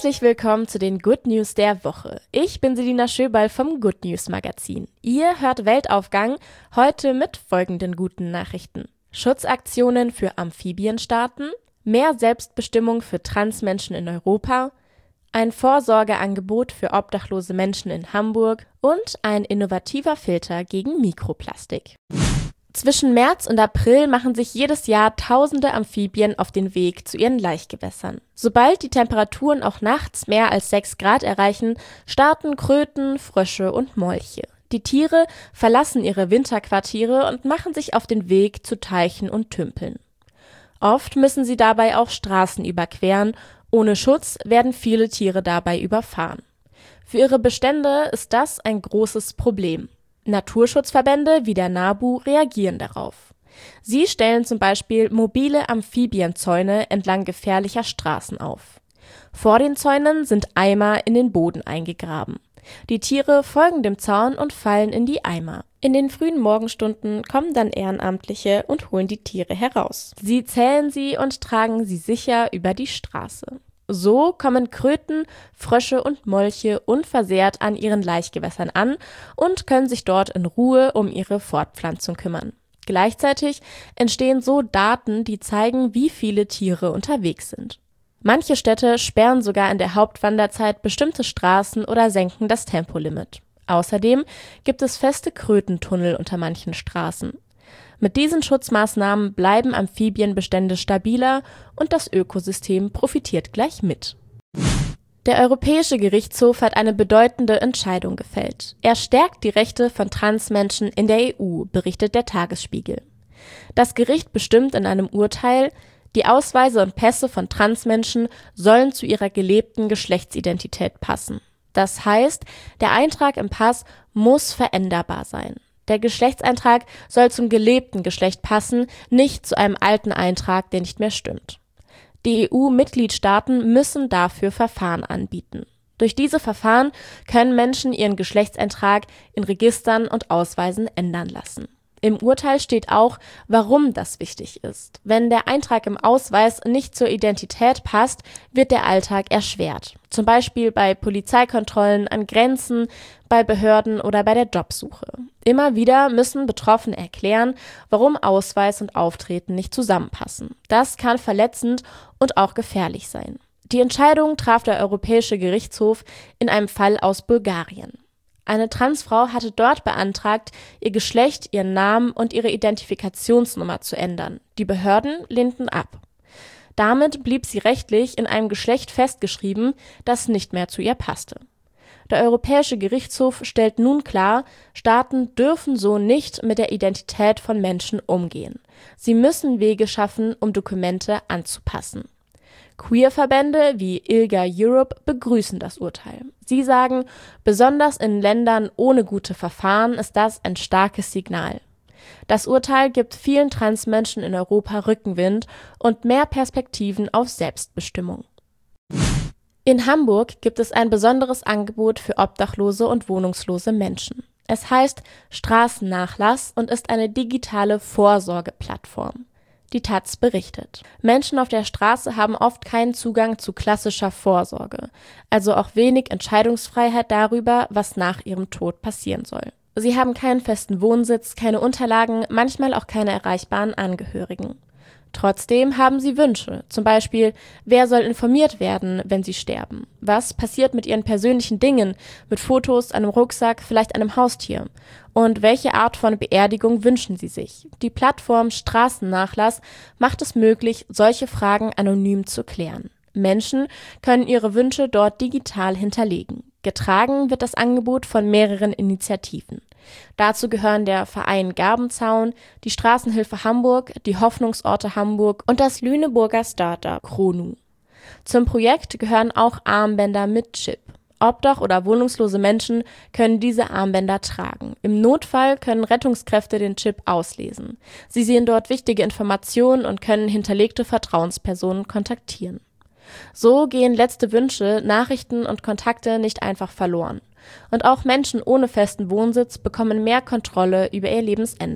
Herzlich willkommen zu den Good News der Woche. Ich bin Selina Schöball vom Good News Magazin. Ihr hört Weltaufgang, heute mit folgenden guten Nachrichten. Schutzaktionen für Amphibienstaaten, mehr Selbstbestimmung für Transmenschen in Europa, ein Vorsorgeangebot für obdachlose Menschen in Hamburg und ein innovativer Filter gegen Mikroplastik. Zwischen März und April machen sich jedes Jahr tausende Amphibien auf den Weg zu ihren Laichgewässern. Sobald die Temperaturen auch nachts mehr als 6 Grad erreichen, starten Kröten, Frösche und Molche. Die Tiere verlassen ihre Winterquartiere und machen sich auf den Weg zu Teichen und Tümpeln. Oft müssen sie dabei auch Straßen überqueren. Ohne Schutz werden viele Tiere dabei überfahren. Für ihre Bestände ist das ein großes Problem. Naturschutzverbände wie der NABU reagieren darauf. Sie stellen zum Beispiel mobile Amphibienzäune entlang gefährlicher Straßen auf. Vor den Zäunen sind Eimer in den Boden eingegraben. Die Tiere folgen dem Zaun und fallen in die Eimer. In den frühen Morgenstunden kommen dann Ehrenamtliche und holen die Tiere heraus. Sie zählen sie und tragen sie sicher über die Straße. So kommen Kröten, Frösche und Molche unversehrt an ihren Laichgewässern an und können sich dort in Ruhe um ihre Fortpflanzung kümmern. Gleichzeitig entstehen so Daten, die zeigen, wie viele Tiere unterwegs sind. Manche Städte sperren sogar in der Hauptwanderzeit bestimmte Straßen oder senken das Tempolimit. Außerdem gibt es feste Krötentunnel unter manchen Straßen. Mit diesen Schutzmaßnahmen bleiben Amphibienbestände stabiler und das Ökosystem profitiert gleich mit. Der Europäische Gerichtshof hat eine bedeutende Entscheidung gefällt. Er stärkt die Rechte von Transmenschen in der EU, berichtet der Tagesspiegel. Das Gericht bestimmt in einem Urteil, die Ausweise und Pässe von Transmenschen sollen zu ihrer gelebten Geschlechtsidentität passen. Das heißt, der Eintrag im Pass muss veränderbar sein. Der Geschlechtseintrag soll zum gelebten Geschlecht passen, nicht zu einem alten Eintrag, der nicht mehr stimmt. Die EU-Mitgliedstaaten müssen dafür Verfahren anbieten. Durch diese Verfahren können Menschen ihren Geschlechtseintrag in Registern und Ausweisen ändern lassen. Im Urteil steht auch, warum das wichtig ist. Wenn der Eintrag im Ausweis nicht zur Identität passt, wird der Alltag erschwert. Zum Beispiel bei Polizeikontrollen an Grenzen, bei Behörden oder bei der Jobsuche. Immer wieder müssen Betroffene erklären, warum Ausweis und Auftreten nicht zusammenpassen. Das kann verletzend und auch gefährlich sein. Die Entscheidung traf der Europäische Gerichtshof in einem Fall aus Bulgarien. Eine Transfrau hatte dort beantragt, ihr Geschlecht, ihren Namen und ihre Identifikationsnummer zu ändern. Die Behörden lehnten ab. Damit blieb sie rechtlich in einem Geschlecht festgeschrieben, das nicht mehr zu ihr passte. Der Europäische Gerichtshof stellt nun klar, Staaten dürfen so nicht mit der Identität von Menschen umgehen. Sie müssen Wege schaffen, um Dokumente anzupassen. Queer-Verbände wie ILGA Europe begrüßen das Urteil. Sie sagen, besonders in Ländern ohne gute Verfahren ist das ein starkes Signal. Das Urteil gibt vielen Transmenschen in Europa Rückenwind und mehr Perspektiven auf Selbstbestimmung. In Hamburg gibt es ein besonderes Angebot für obdachlose und wohnungslose Menschen. Es heißt Straßennachlass und ist eine digitale Vorsorgeplattform. Die taz berichtet. Menschen auf der Straße haben oft keinen Zugang zu klassischer Vorsorge, also auch wenig Entscheidungsfreiheit darüber, was nach ihrem Tod passieren soll. Sie haben keinen festen Wohnsitz, keine Unterlagen, manchmal auch keine erreichbaren Angehörigen. Trotzdem haben sie Wünsche, zum Beispiel, wer soll informiert werden, wenn sie sterben? Was passiert mit ihren persönlichen Dingen, mit Fotos, einem Rucksack, vielleicht einem Haustier? Und welche Art von Beerdigung wünschen sie sich? Die Plattform Straßennachlass macht es möglich, solche Fragen anonym zu klären. Menschen können ihre Wünsche dort digital hinterlegen. Getragen wird das Angebot von mehreren Initiativen. Dazu gehören der Verein Gabenzaun, die Straßenhilfe Hamburg, die Hoffnungsorte Hamburg und das Lüneburger Startup Chrono. Zum Projekt gehören auch Armbänder mit Chip. Obdach- oder wohnungslose Menschen können diese Armbänder tragen. Im Notfall können Rettungskräfte den Chip auslesen. Sie sehen dort wichtige Informationen und können hinterlegte Vertrauenspersonen kontaktieren. So gehen letzte Wünsche, Nachrichten und Kontakte nicht einfach verloren. Und auch Menschen ohne festen Wohnsitz bekommen mehr Kontrolle über ihr Lebensende.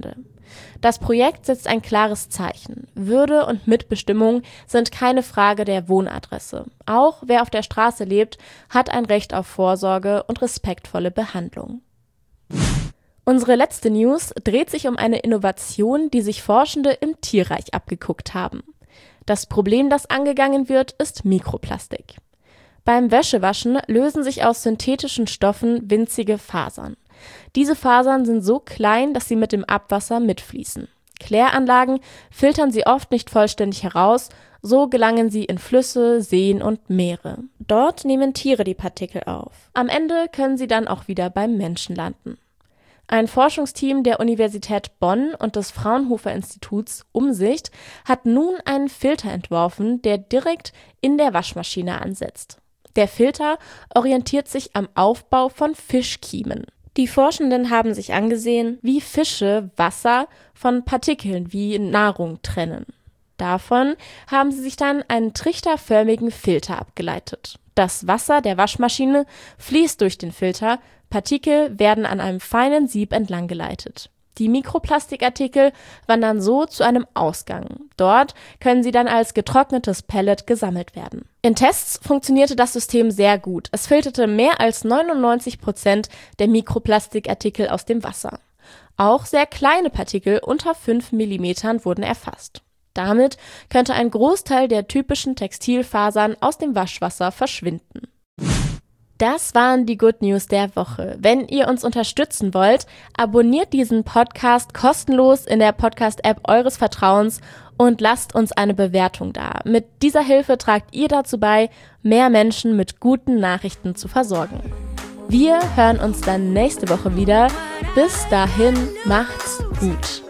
Das Projekt setzt ein klares Zeichen. Würde und Mitbestimmung sind keine Frage der Wohnadresse. Auch wer auf der Straße lebt, hat ein Recht auf Vorsorge und respektvolle Behandlung. Unsere letzte News dreht sich um eine Innovation, die sich Forschende im Tierreich abgeguckt haben. Das Problem, das angegangen wird, ist Mikroplastik. Beim Wäschewaschen lösen sich aus synthetischen Stoffen winzige Fasern. Diese Fasern sind so klein, dass sie mit dem Abwasser mitfließen. Kläranlagen filtern sie oft nicht vollständig heraus, so gelangen sie in Flüsse, Seen und Meere. Dort nehmen Tiere die Partikel auf. Am Ende können sie dann auch wieder beim Menschen landen. Ein Forschungsteam der Universität Bonn und des Fraunhofer-Instituts Umsicht hat nun einen Filter entworfen, der direkt in der Waschmaschine ansetzt. Der Filter orientiert sich am Aufbau von Fischkiemen. Die Forschenden haben sich angesehen, wie Fische Wasser von Partikeln wie Nahrung trennen. Davon haben sie sich dann einen trichterförmigen Filter abgeleitet. Das Wasser der Waschmaschine fließt durch den Filter, Partikel werden an einem feinen Sieb entlang geleitet. Die Mikroplastikartikel wandern so zu einem Ausgang. Dort können sie dann als getrocknetes Pellet gesammelt werden. In Tests funktionierte das System sehr gut. Es filterte mehr als 99% der Mikroplastikartikel aus dem Wasser. Auch sehr kleine Partikel unter 5 mm wurden erfasst. Damit könnte ein Großteil der typischen Textilfasern aus dem Waschwasser verschwinden. Das waren die Good News der Woche. Wenn ihr uns unterstützen wollt, abonniert diesen Podcast kostenlos in der Podcast-App eures Vertrauens und lasst uns eine Bewertung da. Mit dieser Hilfe tragt ihr dazu bei, mehr Menschen mit guten Nachrichten zu versorgen. Wir hören uns dann nächste Woche wieder. Bis dahin, macht's gut.